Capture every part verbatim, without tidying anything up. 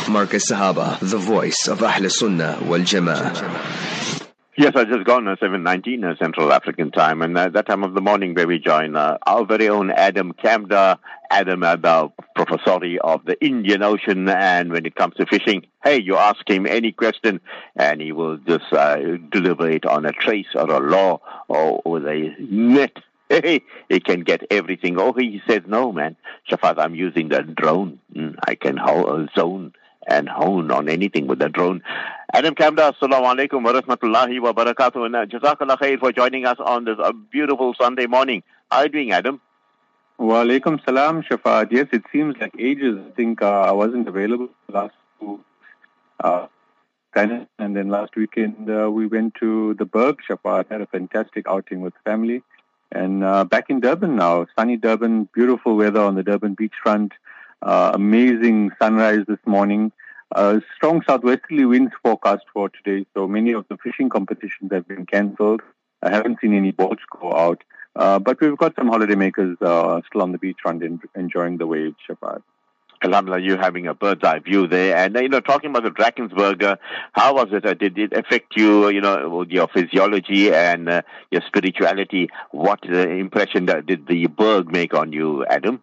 Marcus Sahaba, the voice of Ahl Sunnah wal Jama'ah. Yes, I just gone uh, seven nineteen uh, Central African time, and uh, that time of the morning where we join uh, our very own Adam Kamdar. Adam, uh, the professor of the Indian Ocean, and when it comes to fishing, hey, you ask him any question, and he will just uh, deliberate on a trace or a law or with a net. Hey, he can get everything. Oh, he says, no, man, Shafat, I'm using the drone. Mm, I can hold a zone and hone on anything with the drone. Adam Kamdar, assalamu alaikum wa rahmatullahi wa barakatuh, and uh, jazakallah khair for joining us on this uh, beautiful Sunday morning. How are you doing, Adam? Wa alaikum salam, Shafat. Yes, it seems like ages. I think uh, I wasn't available last two, uh, and then last weekend uh, we went to the Berg, Shafat, had a fantastic outing with family. And uh, back in Durban now, sunny Durban, beautiful weather on the Durban beachfront, uh, amazing sunrise this morning. Uh, strong southwesterly winds forecast for today, so many of the fishing competitions have been cancelled. I haven't seen any boats go out, uh, but we've got some holidaymakers uh, still on the beachfront en- enjoying the waves, Shafat. Alhamdulillah, you having a bird's eye view there. And, uh, you know, talking about the Drakensberg, uh, how was it? Uh, did it affect you, you know, with your physiology and uh, your spirituality? What uh, impression did the Berg make on you, Adam?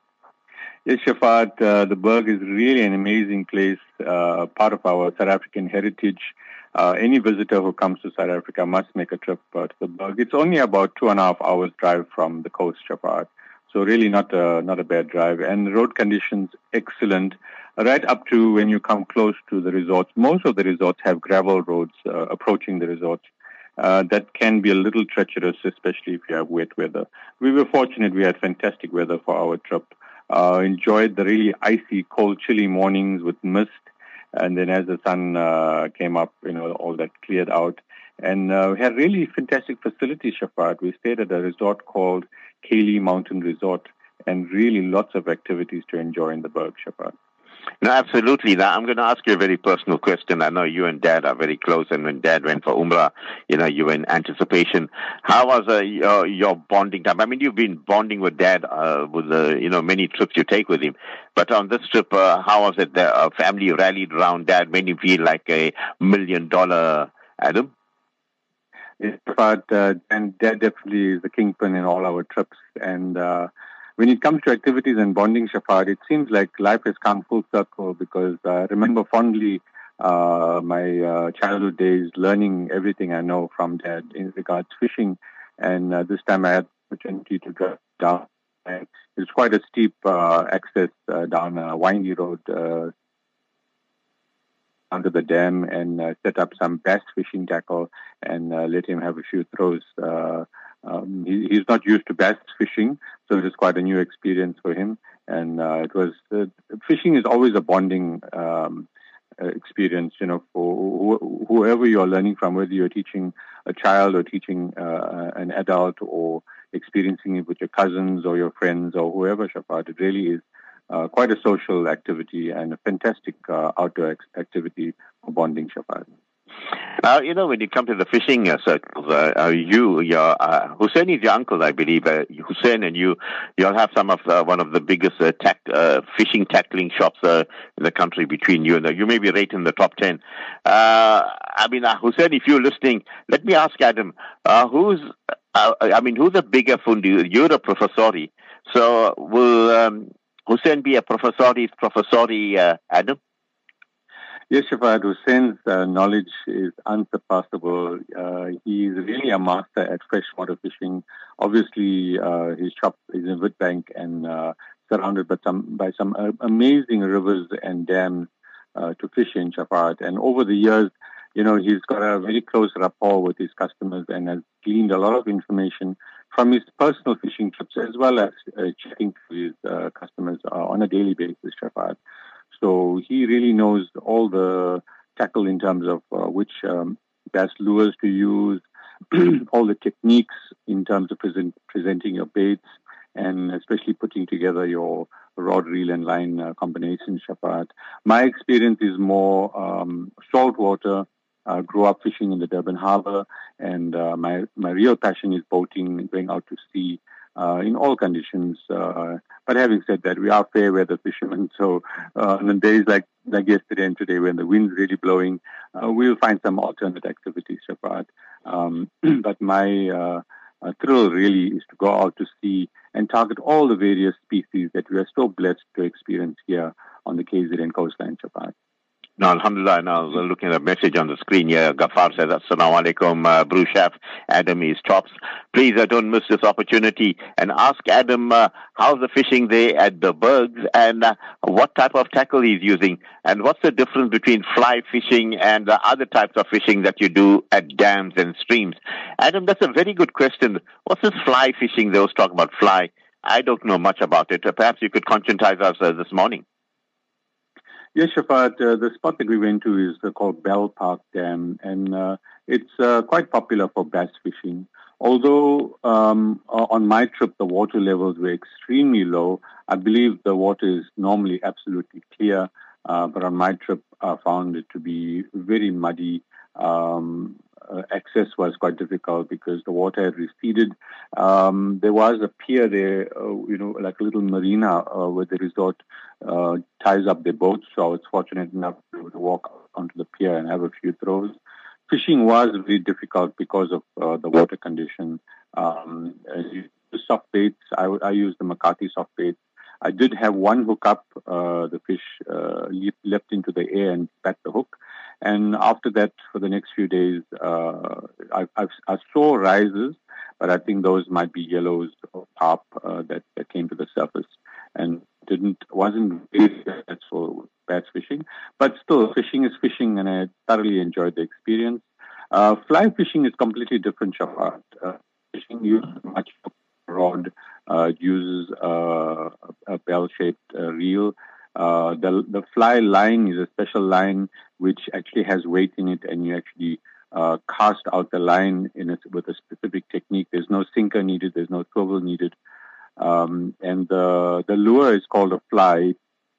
Yes, Shafat, uh, the Berg is really an amazing place, uh, part of our South African heritage. Uh, any visitor who comes to South Africa must make a trip uh, to the Berg. It's only about two and a half hours drive from the coast, Shafat. So really not a, not a bad drive. And the road conditions, excellent. Right up to when you come close to the resorts. Most of the resorts have gravel roads uh, approaching the resorts. Uh, that can be a little treacherous, especially if you have wet weather. We were fortunate. We had fantastic weather for our trip. Uh, enjoyed the really icy, cold, chilly mornings with mist. And then as the sun uh, came up, you know, all that cleared out. And uh, we had really fantastic facilities, Shafat. We stayed at a resort called Kaylee Mountain Resort, and really lots of activities to enjoy in the Berg, Shafat. No, absolutely. Now, I'm going to ask you a very personal question. I know you and Dad are very close, and when Dad went for Umrah, you know, you were in anticipation. How was uh, your, your bonding time? I mean, you've been bonding with Dad uh, with the, you know, many trips you take with him. But on this trip, uh, how was it? The uh, family rallied around Dad, made him feel like a million dollar Adam? Yes, but uh, and Dad definitely is the kingpin in all our trips. And uh, when it comes to activities and bonding, Shafat, it seems like life has come full circle, because I remember fondly uh, my uh, childhood days, learning everything I know from Dad in regards to fishing. And uh, this time I had the opportunity to drive down. And it's quite a steep uh, access uh, down a windy road uh, under the dam, and uh, set up some bass fishing tackle and uh, let him have a few throws. Uh, um, he, he's not used to bass fishing, so it was quite a new experience for him. And uh, it was uh, fishing is always a bonding um, uh, experience, you know, for wh- whoever you're learning from, whether you're teaching a child or teaching uh, an adult or experiencing it with your cousins or your friends or whoever, Shafat. It really is Uh, quite a social activity and a fantastic uh, outdoor ex- activity for bonding, Shafat. Now, you know, when you come to the fishing uh, circles, uh, uh, you, your, uh, Hussein is your uncle, I believe. Uh, Hussein and you, you'll have some of uh, one of the biggest uh, tack, uh, fishing tackling shops uh, in the country between you and uh, you may be right in the top ten. Uh, I mean, uh, Hussein, if you're listening, let me ask Adam, uh, who's, uh, I mean, who's a bigger fundi? You're a professori. So will um, Hussein be a professori, professori, uh, Adam? Yes, Shafat, Hussein's uh, knowledge is unsurpassable. Uh, he is really a master at freshwater fishing. Obviously, uh, his shop is in Witbank and uh, surrounded by some, by some uh, amazing rivers and dams uh, to fish in, Shafat. And over the years, you know, he's got a very close rapport with his customers and has gleaned a lot of information from his personal fishing trips, as well as uh, checking to his uh, customers uh, on a daily basis, Shafat. So he really knows all the tackle in terms of uh, which um, bass lures to use, all the techniques in terms of present, presenting your baits, and especially putting together your rod, reel, and line uh, combination, Shafat. My experience is more um, saltwater. I grew up fishing in the Durban Harbor, and uh, my, my real passion is boating, going out to sea. uh, in all conditions. Uh, but having said that, we are fair weather fishermen, so uh, on days like, like yesterday and today when the wind's really blowing, uh, we'll find some alternate activities, Shafat. Um, but my uh, uh, thrill really is to go out to sea and target all the various species that we are so blessed to experience here on the K Z N coastline, Shafat. Now, alhamdulillah, now we're looking at a message on the screen here. Ghaffar says, Assalamu alaikum, uh, Brew Chef. Adam is tops. Please, uh, don't miss this opportunity and ask Adam uh, how's the fishing there at the Bergs and uh, what type of tackle he's using and what's the difference between fly fishing and uh, other types of fishing that you do at dams and streams. Adam, that's a very good question. What's this fly fishing? They always talk about fly. I don't know much about it. Uh, perhaps you could conscientize us uh, this morning. Yes, Shafat, uh, the spot that we went to is uh, called Bell Park Dam, and uh, it's uh, quite popular for bass fishing. Although um, on my trip the water levels were extremely low, I believe the water is normally absolutely clear, uh, but on my trip I found it to be very muddy. Um, uh, access was quite difficult because the water had receded. Um, there was a pier there, uh, you know, like a little marina uh, where the resort uh, ties up their boats. So I was fortunate enough to walk onto the pier and have a few throws. Fishing was very difficult because of uh, the water condition. Um, the soft baits, I, I used the McCarthy soft baits. I did have one hook up. Uh, the fish uh, leapt into the air and spat the hook. And after that, for the next few days, uh, I, I, I saw rises, but I think those might be yellows or carp uh, that, that came to the surface and didn't wasn't very successful bass fishing. But still, fishing is fishing, and I thoroughly enjoyed the experience. Uh, fly fishing is completely different, Shafat. Uh, fishing uses much rod, uh, uses uh, a bell-shaped uh, reel. Uh, the the fly line is a special line which actually has weight in it, and you actually uh, cast out the line in it with a specific technique. There's no sinker needed. There's no swivel needed. Um, and the the lure is called a fly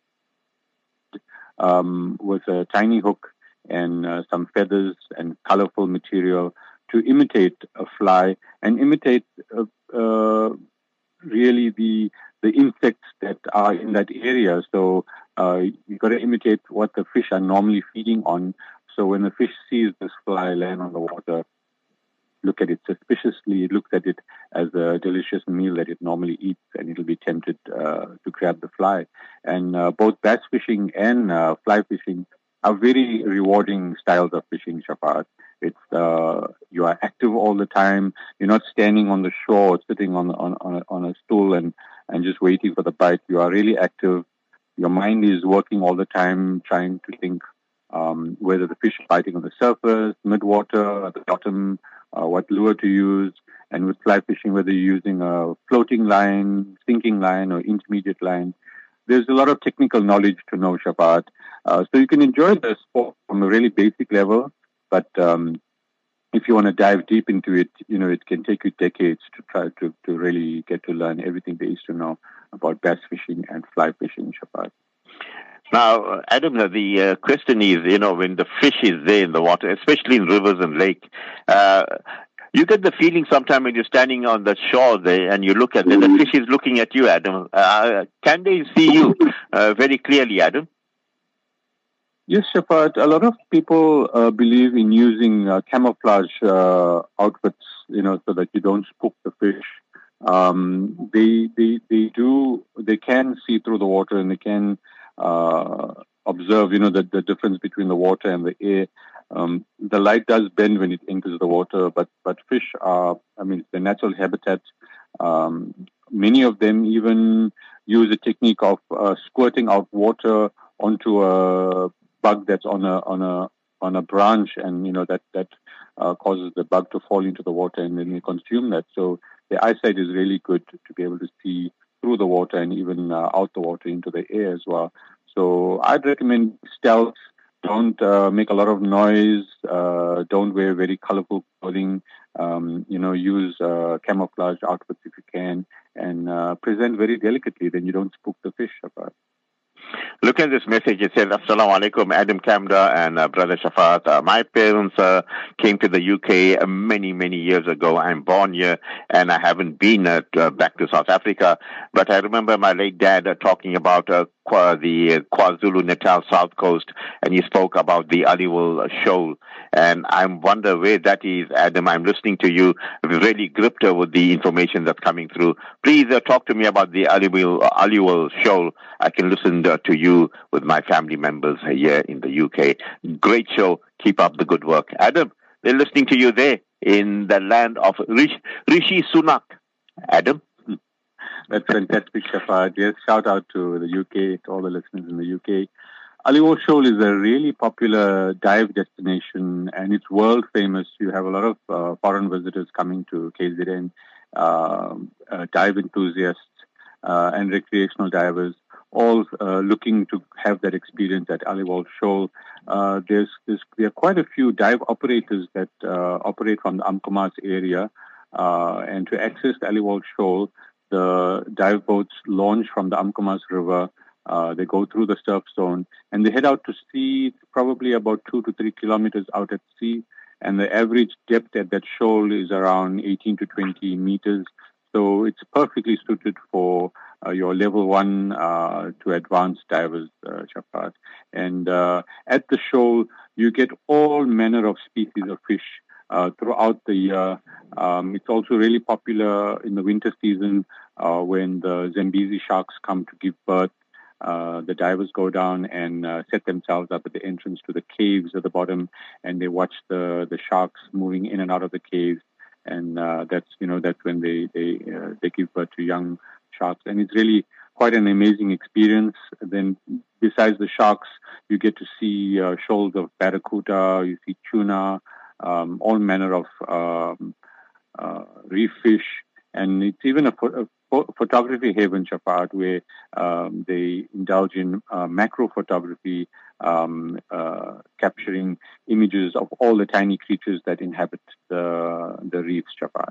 um, with a tiny hook and uh, some feathers and colorful material to imitate a fly and imitate uh, uh, really the the insects that are in that area. So uh, you've got to imitate what the fish are normally feeding on. So when the fish sees this fly land on the water, look at it suspiciously, it looks at it as a delicious meal that it normally eats, and it'll be tempted uh, to grab the fly. And uh, both bass fishing and uh, fly fishing are very rewarding styles of fishing, Shafat. It's uh, you are active all the time. You're not standing on the shore, or sitting on on on a, on a stool and and just waiting for the bite. You are really active. Your mind is working all the time, trying to think um, whether the fish is biting on the surface, mid-water, at the bottom, uh, what lure to use. And with fly fishing, whether you're using a floating line, sinking line, or intermediate line, there's a lot of technical knowledge to know, Shafat. Uh, so you can enjoy the sport from a really basic level, but um, if you want to dive deep into it, you know, it can take you decades to try to, to really get to learn everything there is to know about bass fishing and fly fishing, Shafat. Now, Adam, the uh, question is, you know, when the fish is there in the water, especially in rivers and lakes, uh, you get the feeling sometime when you're standing on the shore there and you look at it, the fish is looking at you, Adam. Uh, can they see you uh, very clearly, Adam? Yes, Shafat. A lot of people uh, believe in using uh, camouflage uh, outfits, you know, so that you don't spook the fish. Um, they, they, they do, they can see through the water, and they can uh, observe, you know, the, the difference between the water and the air. Um, the light does bend when it enters the water, but, but fish are, I mean, it's their natural habitat. Um, many of them even use a technique of uh, squirting out water onto a bug that's on a on a on a branch, and you know that that uh, causes the bug to fall into the water, and then they consume that. So their eyesight is really good to be able to see through the water and even uh, out the water into the air as well. So I'd recommend stealth. Don't uh, make a lot of noise. Uh, don't wear very colorful clothing. Um, you know, use uh, camouflage outfits if you can, and uh, present very delicately. Then you don't spook the fish, Shafat. Look at this message. It says, Assalamu alaikum, Adam Kamda and uh, Brother Shafat. Uh, my parents uh, came to the U K uh, many, many years ago. I'm born here and I haven't been uh, to, uh, back to South Africa. But I remember my late dad uh, talking about uh, Kwa, the uh, KwaZulu-Natal South Coast, and he spoke about the Aliwal Shoal. And I wonder where that is, Adam. I'm listening to you. I'm really gripped uh, with the information that's coming through. Please uh, talk to me about the Aliwal, uh, Aliwal Shoal. I can listen uh, to you with my family members here in the U K. Great show. Keep up the good work. Adam, they're listening to you there in the land of Rishi, Rishi Sunak. Adam? That's fantastic, Shafat. Yes, shout out to the U K, to all the listeners in the U K. Aliwal Shoal is a really popular dive destination and it's world famous. You have a lot of uh, foreign visitors coming to K Z N, uh, uh, dive enthusiasts uh, and recreational divers, all uh, looking to have that experience at Aliwal Shoal. Uh, there's, there's, there are quite a few dive operators that uh, operate from the Umkomaas area, uh, and to access the Aliwal Shoal, the dive boats launch from the Umkomaas River. Uh, they go through the surf zone and they head out to sea, probably about two to three kilometers out at sea. And the average depth at that shoal is around eighteen to twenty meters. So it's perfectly suited for uh, your level one uh, to advanced divers, uh, Shafat. And uh, at the shoal, you get all manner of species of fish uh, throughout the year. Um, it's also really popular in the winter season uh, when the Zambezi sharks come to give birth. Uh, the divers go down and uh, set themselves up at the entrance to the caves at the bottom, and they watch the, the sharks moving in and out of the caves. And uh, that's you know that's when they they uh, they give birth to young sharks, and it's really quite an amazing experience. Then besides the sharks, you get to see uh, shoals of barracuda, you see tuna, um, all manner of um, uh, reef fish, and it's even a, a photography haven, Shafat, where um, they indulge in uh, macro photography, um, uh, capturing images of all the tiny creatures that inhabit the the reefs, Shafat.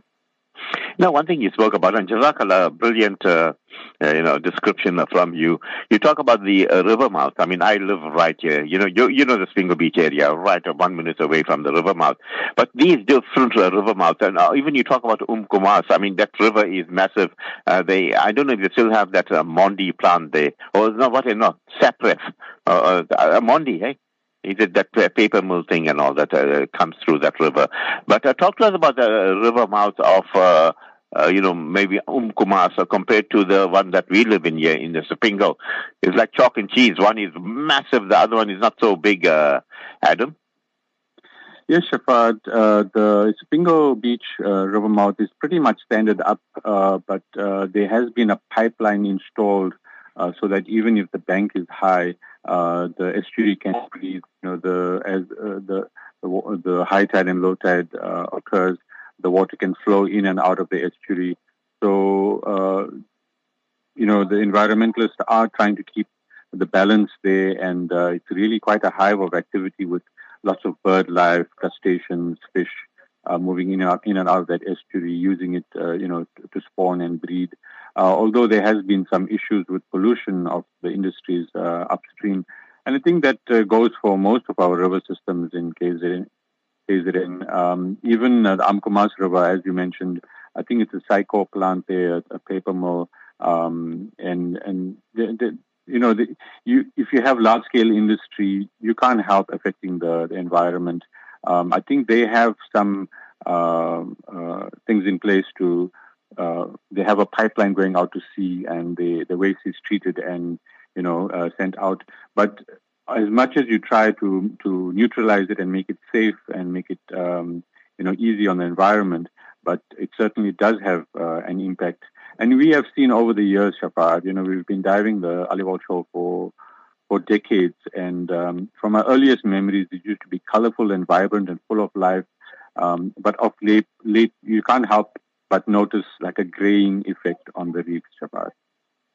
Now, one thing you spoke about, and Jazakallah, brilliant, uh, uh, you know, description from you. You talk about the uh, river mouth. I mean, I live right here. You know, you, you know the Svingo Beach area, right uh, one minute away from the river mouth. But these different uh, river mouths, and uh, even you talk about Umkomaas. I mean, that river is massive. Uh, they, I don't know if they still have that uh, Mondi plant there, or no, what? No, Sapref, uh, uh, Mondi, eh? Is it that uh, paper mill thing and all that uh, comes through that river? But uh, talk to us about the river mouth of, uh, uh, you know, maybe Umkomaas uh, compared to the one that we live in here in the Svingo. It's like chalk and cheese. One is massive, the other one is not so big, uh, Adam. Yes, Shafat. Uh, the Svingo Beach uh, river mouth is pretty much standard up, uh, but uh, there has been a pipeline installed uh, so that even if the bank is high, Uh, the estuary can breathe. You know, the as uh, the, the the high tide and low tide uh, occurs, the water can flow in and out of the estuary. So, uh, you know, the environmentalists are trying to keep the balance there, and uh, it's really quite a hive of activity with lots of bird life, crustaceans, fish uh, moving in and out, in and out of that estuary, using it, uh, you know, to, to spawn and breed. Uh, although there has been some issues with pollution of the industries uh, upstream. And I think that uh, goes for most of our river systems in K Z N. K Z N. Um, even uh, the Umkomaas River, as you mentioned, I think it's a psycho plant there, a paper mill. Um, and, and the, the, you know, the, you, if you have large-scale industry, you can't help affecting the, the environment. Um, I think they have some uh, uh, things in place to Uh, they have a pipeline going out to sea, and the, the waste is treated and, you know, uh, sent out. But as much as you try to, to neutralize it and make it safe and make it, um, you know, easy on the environment, but it certainly does have uh, an impact. And we have seen over the years, Shafat, you know, we've been diving the Aliwal Shoal for, for decades. And um, from our earliest memories, it used to be colorful and vibrant and full of life. Um, but of late, late, you can't help but notice like a graying effect on the reefs, Shafat.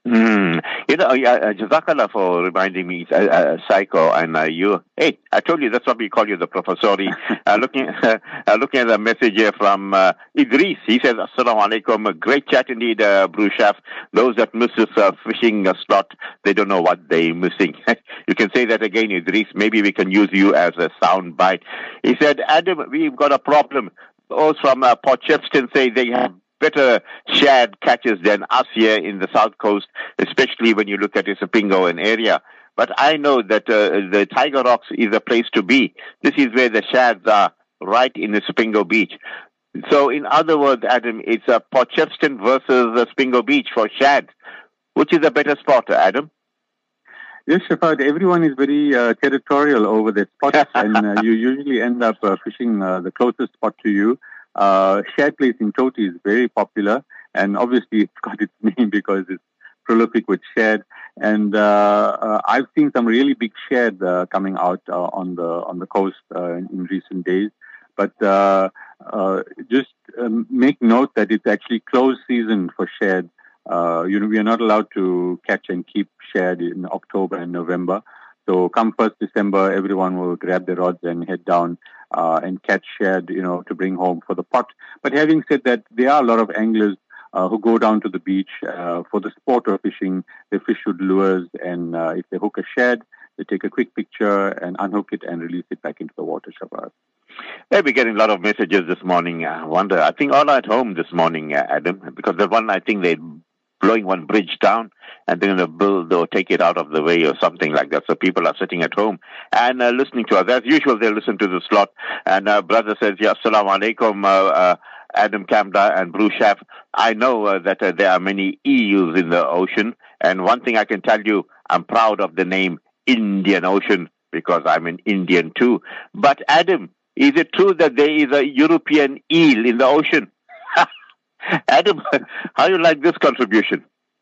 Mm. You know, uh, uh, Jazakallah for reminding me, uh, uh, Psycho, and uh, you. Hey, I told you that's what we call you, the Professori. uh, looking, uh, looking at the message here from uh, Idris. He says, "Assalamu alaikum. A great chat indeed, uh, Bruchaf. Those that miss this uh, fishing uh, slot, they don't know what they're missing." You can say that again, Idris. Maybe we can use you as a sound bite. He said, "Adam, we've got a problem." Those from uh, Port Shepstone say they have better shad catches than us here in the south coast, especially when you look at Isipingo and area. But I know that uh, the Tiger Rocks is a place to be. This is where the shads are, right in Isipingo Beach. So in other words, Adam, it's uh, Port Shepstone versus uh, Isipingo Beach for shad. Which is a better spot, Adam? Yes, Shafat, everyone is very uh, territorial over their spots, and uh, you usually end up uh, fishing uh, the closest spot to you. Uh, shad place in Choti is very popular, and obviously it's got its name because it's prolific with shad. And uh, uh, I've seen some really big shad uh, coming out uh, on the on the coast uh, in, in recent days. But uh, uh, just um, make note that it's actually closed season for shad. Uh, you know, we are not allowed to catch and keep shad in October and November. So come first December, everyone will grab their rods and head down uh, and catch shad, you know, to bring home for the pot. But having said that, there are a lot of anglers uh, who go down to the beach uh, for the sport of fishing. They fish with lures, and uh, if they hook a shad, they take a quick picture and unhook it and release it back into the water, Shabbat. Hey, we're getting a lot of messages this morning. I wonder, I think all at home this morning, uh, Adam, because the one, I think they blowing one bridge down and they're going to build or take it out of the way or something like that. So people are sitting at home and uh, listening to us. As usual, they listen to the slot. And uh, brother says, yeah, assalamu alaikum, uh, uh, Adam Kamda and Bruchaf. I know uh, that uh, there are many eels in the ocean. And one thing I can tell you, I'm proud of the name Indian Ocean because I'm an Indian too. But Adam, is it true that there is a European eel in the ocean? Adam, how do you like this contribution?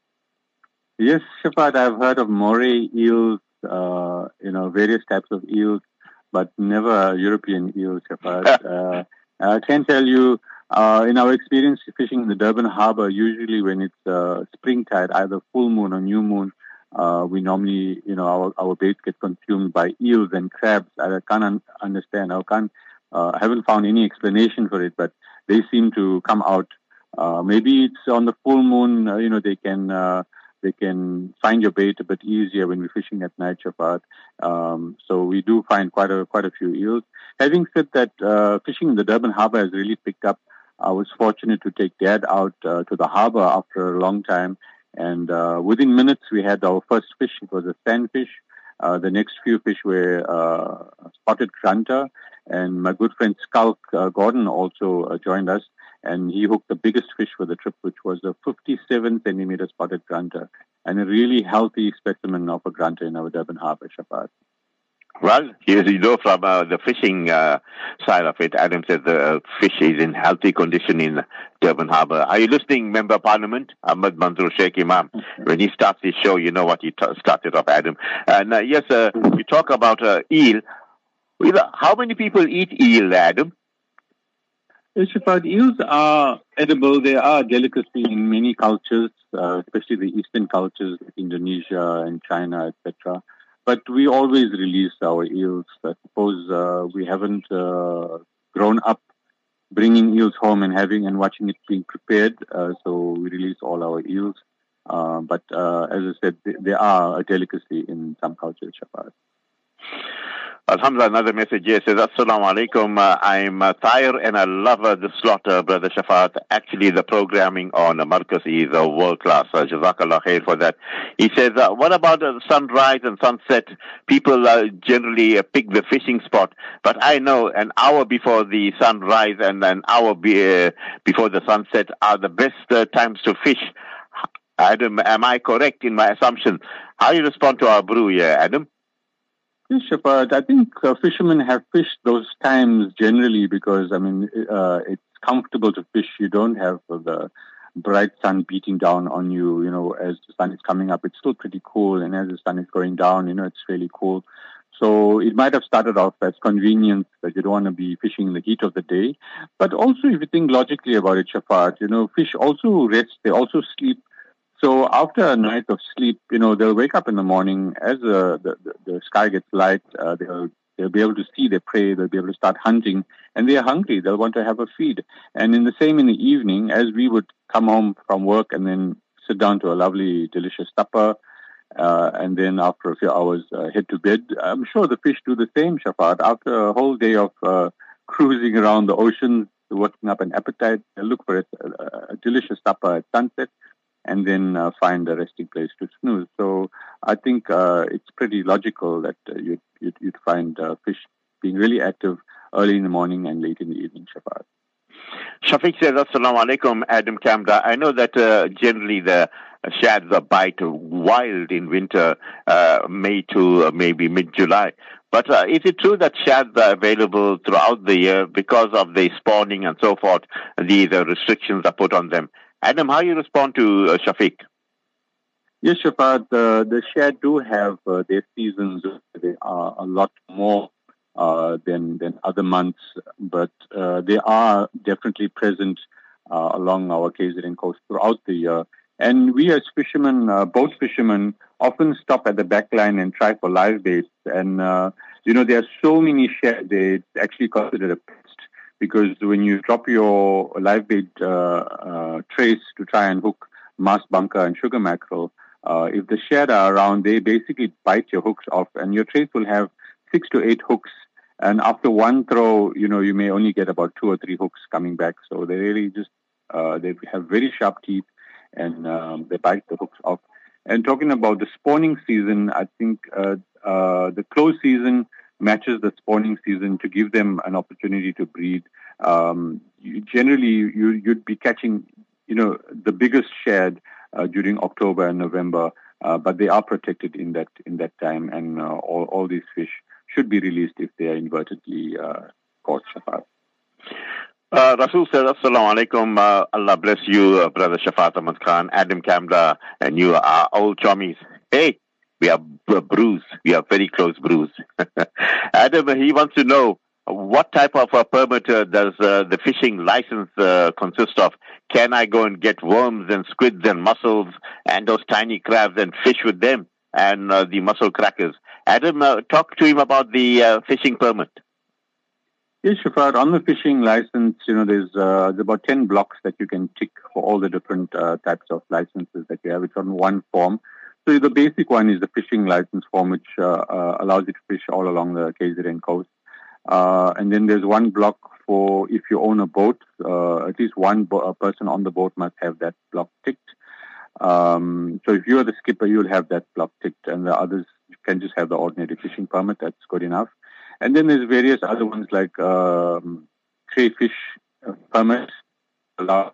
Yes, Shafat, I've heard of moray eels, uh, you know, various types of eels, but never European eels, Shafat. uh, I can tell you, uh, in our experience fishing in the Durban Harbour, usually when it's uh, spring tide, either full moon or new moon, uh, we normally, you know, our, our baits get consumed by eels and crabs. I can't un- understand. I can't, uh, I haven't found any explanation for it, but they seem to come out. Uh, maybe it's on the full moon, uh, you know, they can uh, they can find your bait a bit easier when we're fishing at night, Shafat. Um, so we do find quite a quite a few eels. Having said that, uh, fishing in the Durban Harbour has really picked up. I was fortunate to take Dad out uh, to the harbour after a long time, and uh, within minutes we had our first fish. It was a sandfish. Uh, the next few fish were uh, spotted grunter, and my good friend Skulk uh, Gordon also uh, joined us. And he hooked the biggest fish for the trip, which was a fifty-seven centimeter spotted grunter, and a really healthy specimen of a grunter in our Durban Harbour, Shafat. Well, as you know from uh, the fishing uh, side of it, Adam said the fish is in healthy condition in Durban Harbour. Are you listening, Member of Parliament, Ahmed Manzoor Sheikh Imam? When he starts his show, you know what he t- started off, Adam. And uh, yes, uh, we talk about uh, eel. How many people eat eel, Adam? Yes, Shafat, eels are edible. They are a delicacy in many cultures, uh, especially the Eastern cultures, like Indonesia and China, et cetera. But we always release our eels. I suppose uh, we haven't uh, grown up bringing eels home and having and watching it being prepared. Uh, so we release all our eels. Uh, but uh, as I said, they, they are a delicacy in some cultures, Shafat. Alhamdulillah, another message here says, Assalamu alaikum. Uh, I'm uh, Tahir and I love uh, the slot, uh, Brother Shafat. Actually, the programming on uh, Marcus is uh, world class. Uh, Jazakallah khair for that. He says, uh, what about uh, sunrise and sunset? People uh, generally uh, pick the fishing spot. But I know an hour before the sunrise and an hour be, uh, before the sunset are the best uh, times to fish. Adam, am I correct in my assumption? How do you respond to our brew here, Adam? Yes, Shafat. I think uh, fishermen have fished those times generally because, I mean, uh, it's comfortable to fish. You don't have uh, the bright sun beating down on you, you know, as the sun is coming up. It's still pretty cool. And as the sun is going down, you know, it's really cool. So it might have started off as convenience that you don't want to be fishing in the heat of the day. But also, if you think logically about it, Shafat, you know, fish also rest. They also sleep So after a night of sleep, you know, they'll wake up in the morning as uh, the, the the sky gets light. Uh, they'll they'll be able to see their prey. They'll be able to start hunting, and they are hungry. They'll want to have a feed. And in the same in the evening, as we would come home from work and then sit down to a lovely, delicious supper, uh, and then after a few hours uh, head to bed. I'm sure the fish do the same, Shafat. After a whole day of uh, cruising around the ocean, working up an appetite, they'll look for a, a, a delicious supper at sunset, and then uh, find a resting place to snooze. So I think uh, it's pretty logical that uh, you'd, you'd, you'd find uh, fish being really active early in the morning and late in the evening, Shafat. Shafiq says, Assalamu alaikum, Adam Kamda. I know that uh, generally the shads are bite wild in winter, uh, May to uh, maybe mid-July. But uh, is it true that shads are available throughout the year because of the spawning and so forth? These uh, restrictions are put on them. Adam, how you respond to uh, Shafiq? Yes, Shafat, uh, the shad do have uh, their seasons. They are a lot more uh, than than other months, but uh, they are definitely present uh, along our K Z N coast throughout the year. And we as fishermen, uh, boat fishermen, often stop at the back line and try for live baits. And, uh, you know, there are so many shad, they actually considered a pest, because when you drop your live bait uh, uh, trace to try and hook mass bunker and sugar mackerel, uh, if the shad are around, they basically bite your hooks off, and your trace will have six to eight hooks. And after one throw, you know, you may only get about two or three hooks coming back. So they really just, uh, they have very sharp teeth, and um, they bite the hooks off. And talking about the spawning season, I think uh, uh, the close season matches the spawning season to give them an opportunity to breed. Um, you, generally, you, you'd be catching, you know, the biggest shad uh, during October and November, uh, but they are protected in that in that time, and uh, all all these fish should be released if they are inadvertently uh, caught, Shafat. Uh, Rasul says, Assalamu alaikum, uh, Allah bless you, uh, Brother Shafat Ahmad Khan, Adam Kamda, and you are old chummies. Hey, we are b- bruised. We are very close bruised. Adam, he wants to know, what type of a permit uh, does uh, the fishing license uh, consist of? Can I go and get worms and squids and mussels and those tiny crabs and fish with them and uh, the mussel crackers? Adam, uh, talk to him about the uh, fishing permit. Yes, Shafat, on the fishing license, you know, there's, uh, there's about ten blocks that you can tick for all the different uh, types of licenses that you have. It's on one form. So the basic one is the fishing license form, which uh, uh, allows you to fish all along the K Z N coast. Uh, and then there's one block for if you own a boat, uh, at least one bo- a person on the boat must have that block ticked. Um, so if you're the skipper, you'll have that block ticked, and the others can just have the ordinary fishing permit. That's good enough. And then there's various other ones like um, crayfish uh, permit, allow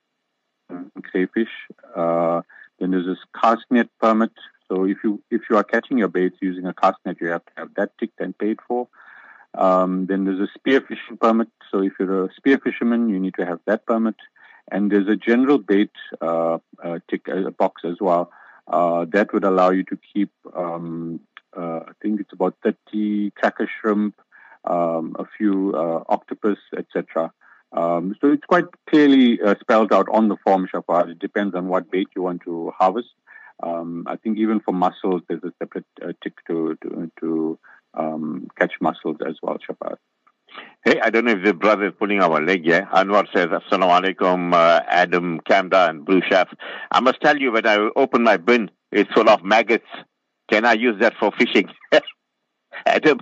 crayfish. Uh, then there's this cast net permit. So if you if you are catching your baits using a cast net, you have to have that ticked and paid for. Um, then there's a spear fishing permit. So if you're a spear fisherman, you need to have that permit. And there's a general bait uh, uh, tick uh, box as well. Uh, that would allow you to keep, um, uh, I think it's about thirty cracker shrimp, um, a few uh, octopus, et cetera. Um, so it's quite clearly uh, spelled out on the form, Shafat. It depends on what bait you want to harvest. Um, I think even for mussels, there's a separate uh, tick to to, to um, catch mussels as well, Shafat. Hey, I don't know if the brother is pulling our leg, yeah? Anwar says, Assalamu alaikum, uh, Adam Kamda and Blue Chef. I must tell you, when I open my bin, it's full of maggots. Can I use that for fishing? Adam?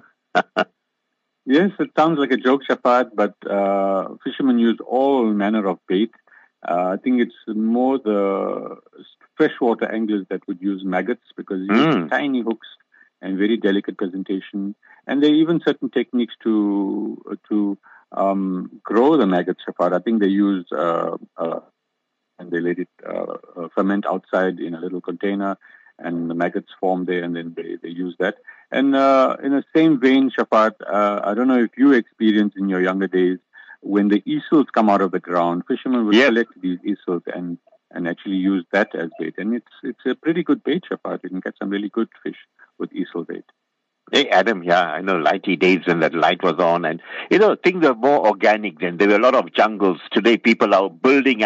Yes, it sounds like a joke, Shafat, but uh, fishermen use all manner of bait. Uh, I think it's more the freshwater anglers that would use maggots because you mm. use tiny hooks and very delicate presentation. And there are even certain techniques to to um, grow the maggots, Shafat. I think they use, uh, uh, and they let it uh, uh, ferment outside in a little container, and the maggots form there, and then they, they use that. And uh, in the same vein, Shafat, uh, I don't know if you experienced in your younger days, when the easels come out of the ground, fishermen would yep. collect these easels and, and actually use that as bait. And it's it's a pretty good bait, Shafat. You can get some really good fish with easel bait. Hey, Adam, yeah, I know lighty days when that light was on. And, you know, things are more organic then. There were a lot of jungles. Today, people are building, Adam,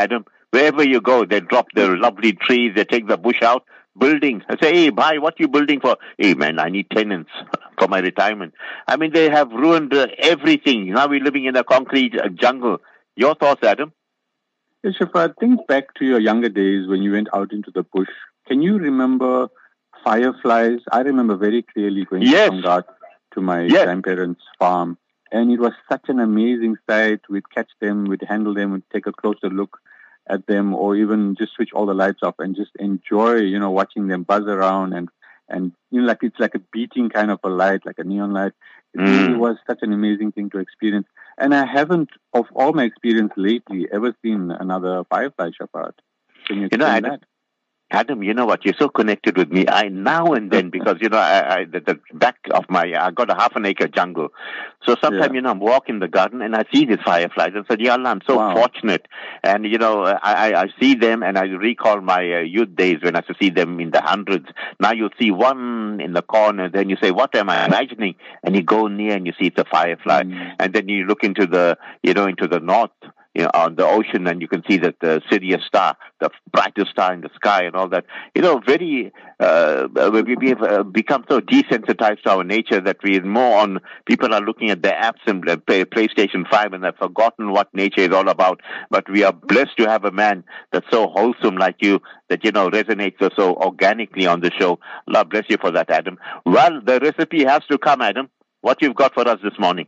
Wherever you go, they drop the lovely trees, they take the bush out, buildings. I say, hey, bhai, what you building for? Hey, man, I need tenants for my retirement. I mean, they have ruined uh, everything. Now we're living in a concrete uh, jungle. Your thoughts, Adam? Yes, Shafaat, think back to your younger days when you went out into the bush. Can you remember fireflies? I remember very clearly going yes. to Tongat to my yes. grandparents' farm. And it was such an amazing sight. We'd catch them, we'd handle them, we'd take a closer look at them, or even just switch all the lights off and just enjoy, you know, watching them buzz around and, and, you know, like it's like a beating kind of a light, like a neon light. It mm. really was such an amazing thing to experience. And I haven't, of all my experience lately, ever seen another firefly, Shafaat. Can you explain you know, Adam, that? Adam, you know what? You're so connected with me. I now and then, because, you know, I, I the, the back of my, I got a half an acre jungle. So sometimes, yeah. you know, I'm walking the garden and I see these fireflies and said, Ya Allah, I'm so wow. fortunate. And, you know, I, I see them and I recall my uh, youth days when I used to see them in the hundreds. Now you see one in the corner, then you say, what am I imagining? And you go near and you see it's a firefly. Mm. And then you look into the, you know, into the north. You know, on the ocean, and you can see that the Sirius star, the brightest star in the sky and all that. You know, very, uh, we, we have uh, become so desensitized to our nature that we more on, people are looking at their apps and uh, play, PlayStation five and have forgotten what nature is all about. But we are blessed to have a man that's so wholesome like you, that, you know, resonates so organically on the show. Allah bless you for that, Adam. Well, the recipe has to come, Adam. What you've got for us this morning?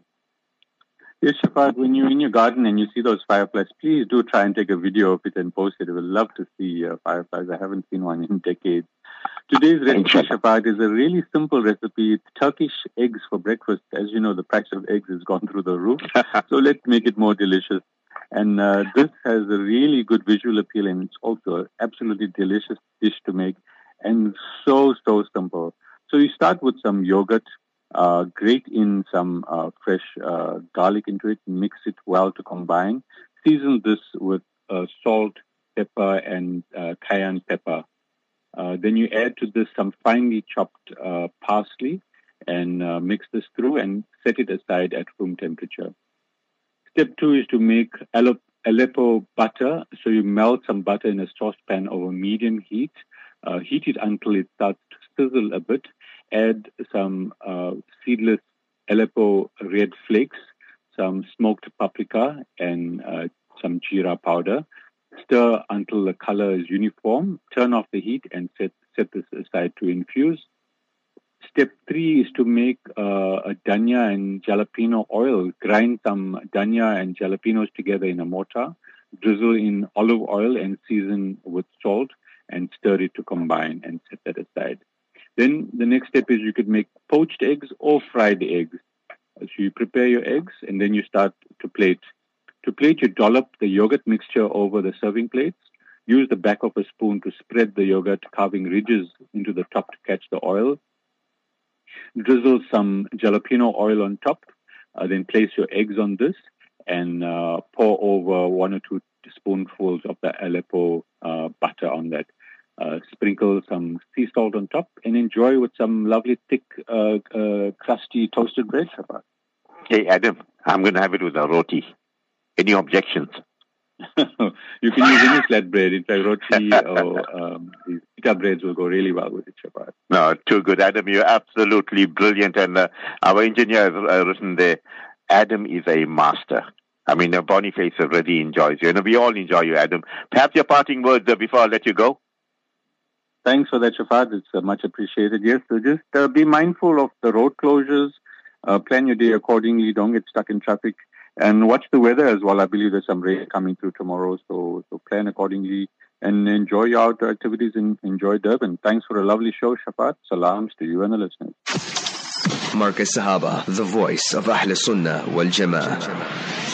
Yes, Shafaat, when you're in your garden and you see those fireflies, please do try and take a video of it and post it. I would love to see uh, fireflies. I haven't seen one in decades. Today's recipe, Shafaat, is a really simple recipe. It's Turkish eggs for breakfast. As you know, the price of eggs has gone through the roof. So let's make it more delicious. And uh, this has a really good visual appeal, and it's also an absolutely delicious dish to make, and so, so simple. So you start with some yogurt. Uh, grate in some uh, fresh uh, garlic into it, mix it well to combine. Season this with uh, salt, pepper, and uh, cayenne pepper. Uh, then you add to this some finely chopped uh, parsley and uh, mix this through and set it aside at room temperature. Step two is to make Aleppo butter. So you melt some butter in a saucepan over medium heat. Uh, heat it until it starts to sizzle a bit. Add some uh, seedless Aleppo red flakes, some smoked paprika, and uh, some jeera powder. Stir until the color is uniform. Turn off the heat and set, set this aside to infuse. Step three is to make uh, a dhania and jalapeno oil. Grind some dhania and jalapenos together in a mortar. Drizzle in olive oil and season with salt and stir it to combine and set that aside. Then the next step is you could make poached eggs or fried eggs. So you prepare your eggs and then you start to plate. To plate, you dollop the yogurt mixture over the serving plates. Use the back of a spoon to spread the yogurt, carving ridges into the top to catch the oil. Drizzle some jalapeno oil on top. Uh, then place your eggs on this and uh, pour over one or two spoonfuls of the Aleppo uh, butter on that. Uh, sprinkle some sea salt on top and enjoy with some lovely thick, uh, uh, crusty toasted bread. Hey, Adam, I'm going to have it with a roti. Any objections? You can use any flat bread. In fact, roti or um, these pita breads will go really well with it, Shafaat. No, too good. Adam, you're absolutely brilliant. And uh, our engineer has uh, written there, Adam is a master. I mean, uh, Boniface already enjoys you. And we all enjoy you, Adam. Perhaps your parting words uh, before I let you go? Thanks for that, Shafaat. It's uh, much appreciated. Yes, so just uh, be mindful of the road closures. Uh, plan your day accordingly. Don't get stuck in traffic. And watch the weather as well. I believe there's some rain coming through tomorrow. So, so plan accordingly and enjoy your outdoor activities and enjoy Durban. Thanks for a lovely show, Shafaat. Salams to you and the listeners. Marcus Sahaba, the voice of Ahl Sunnah wal Jama'ah.